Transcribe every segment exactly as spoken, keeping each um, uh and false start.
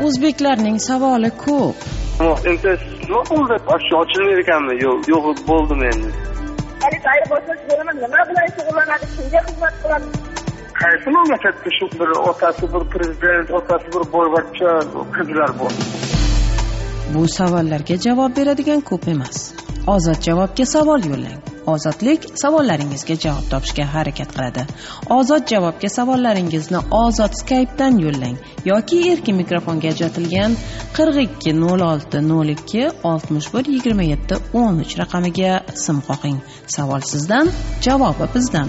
O'zbeklarning savoli ko'p. Endi nima bo'ldi? Oshxona ochilmaydi ekanmi? Yo'q, yo'q bo'ldim endi. Hali ayirboshlash bo'laman. Nima bilan shug'ullanadi? Kimga xizmat qiladi? Qaysi mamlakatda shu bir otasi bir prezident, otasi bir boyvachcha qizlar bor? Bu savollarga javob beradigan ko'p emas. Ozod javobga savol yo'llang. Ozodlik savollaringizga javob topishga harakat qiladi. Ozod javobga savollaringizni Ozod Skype'dan yo'llang yoki erkin mikrofonga ajratilgan qirq ikki nol olti nol ikki oltmish bir yigirma yetti o'n uch raqamiga sim qoqing. Savol sizdan, javobi bizdan.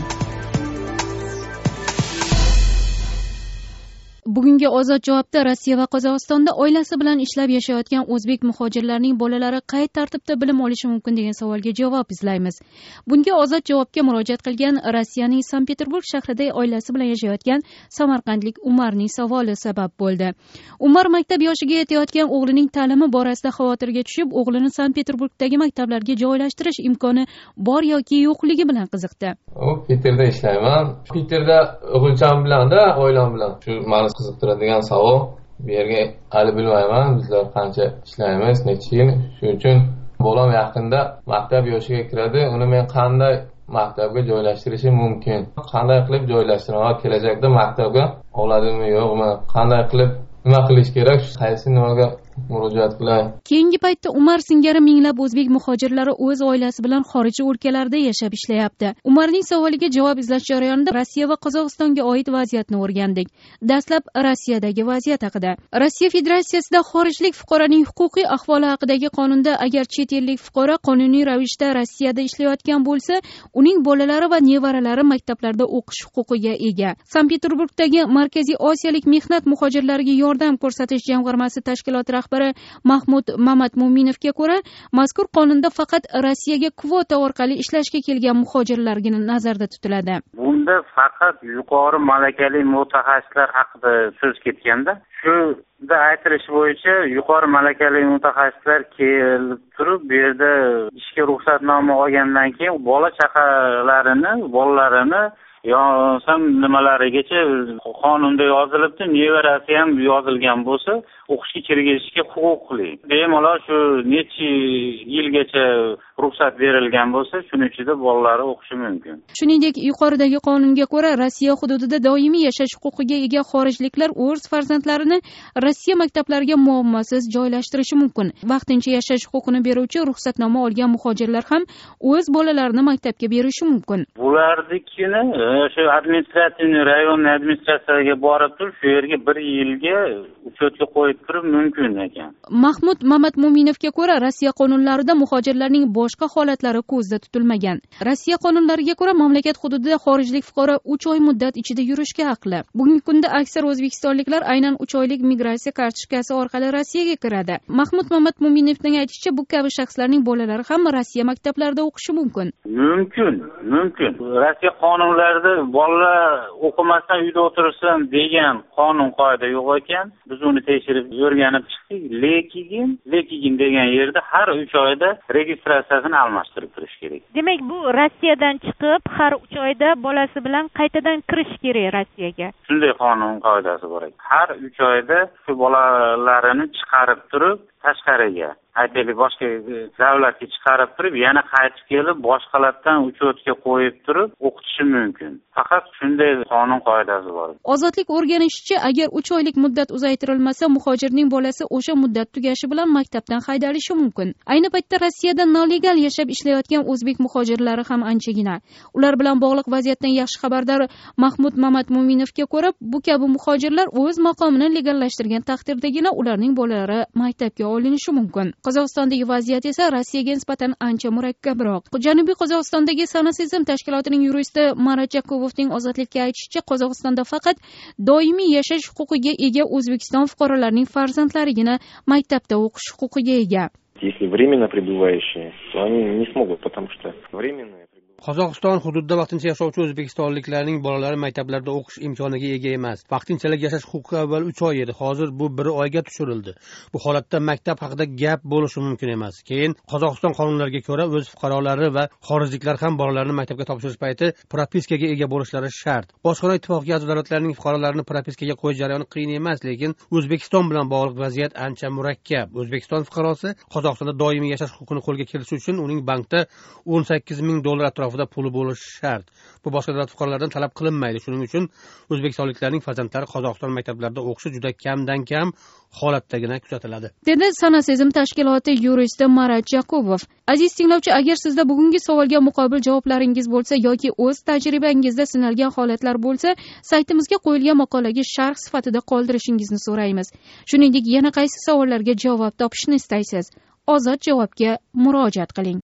Bugungi Ozod javobda Rossiya va Qozog'istonda oilasi bilan ishlab yashayotgan o'zbek muhojirlarning bolalari qay tartibda bilim olishi mumkin degan savolga javob izlaymiz. Bunga Ozod javobga murojaat qilgan Rossiyaning Sankt-Peterburg shahrida oilasi bilan yashayotgan samarqandlik Umarning savoli sabab bo'ldi. Umar maktab yoshiga yetayotgan o'g'lining ta'limi borasida xavotirga tushib, o'g'lini Sankt-Peterburgdagi maktablarga joylashtirish imkoni bor yoki yo'qligi bilan qiziqdi. U Peterda ishlayman. Peterda o'g'ilcham bilan-da, oilam bilan. Shu ma'lum qiziqtiradigan savol. Bu yerga hali bilmayman, bizlar qancha ishlaymiz, necha yil. Shuning uchun bolam yaqinda maktab yoshiga kiradi. Uni men qanday maktabga joylashtirishim mumkin? Qanday qilib joylashtiraman? Kelajakda maktabga oladimi, yo'qmi? Qanday qilib nima qilish kerak? Qaysi nimaga murojaat qilay? Keyingi paytda Umar singari minglab o'zbek muhojirlari o'z oilasi bilan xorij o'lkalarda yashab ishlayapti. Umarning savoliga javob izlash jarayonida Rossiya va Qozog'istonga oid vaziyatni o'rgandik. Dastlab Rossiyadagi vaziyat haqida. Rossiya Federatsiyasida xorijlik fuqaroning huquqiy ahvoli haqidagi qonunda agar chet ellik fuqaro qonuniy ravishda Rossiyada ishlayotgan bo'lsa, uning bolalari va nevaralari maktablarda o'qish huquqiga ega. Sankt-Peterburgdagi Markaziy Osiyolik mehnat muhojirlariga yordam ko'rsatish jamg'armasi tashkiloti rahbari Mahmud Mamatmuminovga ko'ra, mazkur qonunda faqat Rossiyaga kvota orqali ishlashga kelgan muhojirlargina nazarda tutiladi. Bunda faqat yuqori malakali mutaxassislar haqida so'z ketganda, shunda aytilishi bo'yicha yuqori malakali mutaxassislar kelib turib, bu yerda ishga ruxsatnoma olgandan keyin bola chaqalarini, bolalarini yo'sam nimalarigacha qonunda yozilibdi, nevarasi ham yozilgan bo'lsa, o'qishga kirgizishga huquqli. Bemalol shu necha yilgacha ruxsat berilgan bo'lsa, shuning ichida bolalari o'qishi mumkin. Shuningdek, yuqoridagi qonunga ko'ra Rossiya hududida doimiy yashash huquqiga ega xorijliklar o'z farzandlarini Rossiya maktablariga muammosiz joylashtirishi mumkin. Vaqtincha yashash huquqini beruvchi ruxsatnoma olgan muhojirlar ham o'z bolalarini maktabga berishi mumkin. Bulardikini shu administrativ rayon administratsiyaga borib turib, shu yerga bir yilga uchetga qo'yib turib mumkin ekan. Mahmud Mamatmuminovga ko'ra, Rossiya qonunlarida muhojirlarning boshqa holatlari ko'zda tutilmagan. Rossiya qonunlariga ko'ra, mamlakat hududida xorijlik fuqaro uch oy muddat ichida yurishga haqli. Bugungi kunda aksar o'zbekistonliklar aynan uch oylik migratsiya kartochkasi orqali Rossiyaga kiradi. Mahmud Mamatmuminovning aytishicha, bu kabi shaxslarning bolalari ham Rossiya maktablarida o'qishi mumkin. Mumkin, mumkin. Rossiya qonunlarida bolalar o'qimasdan uyda o'tirsin degan qonun qoida yo'q ekan. Biz uni tekshirib o'rganib chiqdik. Lekin, lekin degan yerda har uch oyda registratsiyasini almashtirib turish kerak. Demak, bu Rossiyadan chiqib, har uch oyda bolasi bilan qaytadan kirish kerak Rossiyaga. Shunday qonun qoidasi bor ekan. Har uch oyda shu bolalarini chiqarib turib, tashqariga, aytaylik boshqa davlatga chiqarib turib, yana qaytib kelib, boshqalardan uchetga qo'yib turib, o'qitishi mumkin. Faqat shunday qonun qoidasi bor. Ozodlik o'rganishicha, agar uch oylik muddat uzaytirilmasa, muhojirning bolasi o'sha muddat tugashi bilan maktabdan haydalishi mumkin. Ayni paytda Rossiyada nolegal yashab ishlayotgan o'zbek muhojirlari ham anchagina. Ular bilan bog'liq vaziyatdan yaxshi xabardor Mahmud Mamatmuminovga ko'ra, bu kabi muhojirlar o'z maqomini legallashtirgan taqdirdagina ularning bolalari maktabga olinishi mumkin. Qozog'istondagi vaziyat esa Rossiyaga nisbatan ancha murakkabroq. Janubiy Qozog'istondagi Sanasizm tashkilotining yuristi Marat Jakovovning Ozodlikka aytishicha, Qozog'istonda faqat doimiy yashash huquqiga ega O'zbekiston fuqarolarining farzandlarigina maktabda o'qish huquqiga ega. Если временно пребывающие, то они не смогут, потому что временные Qozog'iston hududida vaqtincha yashovchi o'zbekistonliklarning bolalari maktablarda o'qish imkoniga ega emas. Vaqtinchalik yashash huquqi avval uch oy edi, hozir bu bir oyga tushirildi. Bu holatda maktab haqida gap bo'lishi mumkin emas. Keyin Qozog'iston qonunlariga ko'ra o'z fuqarolari va xorijliklar ham bolalarini maktabga topshirish payti propiskaga ega bo'lishlari shart. Bojxona ittifoqiga a'zo davlatlarning fuqarolarini propiskaga qo'yish jarayoni qiyin emas, lekin O'zbekiston bilan bog'liq vaziyat ancha murakkab. O'zbekiston fuqarosi Qozog'istonda doimiy yashash huquqini qo'lga kiritish uchun uning bankda o'n sakkiz ming dollar atrofida puli bo'lishi shart. Bu boshqa davlat fuqarolaridan talab qilinmaydi. Shuning uchun o'zbekistonliklarning farzandlari Qozog'iston maktablarida o'qishi juda kamdan kam holatdagina kuzatiladi. Dedi Sana sezim tashkiloti yuristi Marat Jakubov. Aziz tinglovchi, agar sizda bugungi savolga muqobil javoblaringiz bo'lsa yoki o'z tajribangizda sinalgan holatlar bo'lsa, saytimizga qo'yilgan maqolaga sharh sifatida qoldirishingizni so'raymiz. Shuningdek, yana qaysi savollarga javob topishni istaysiz? Ozod javobga murojaat qiling.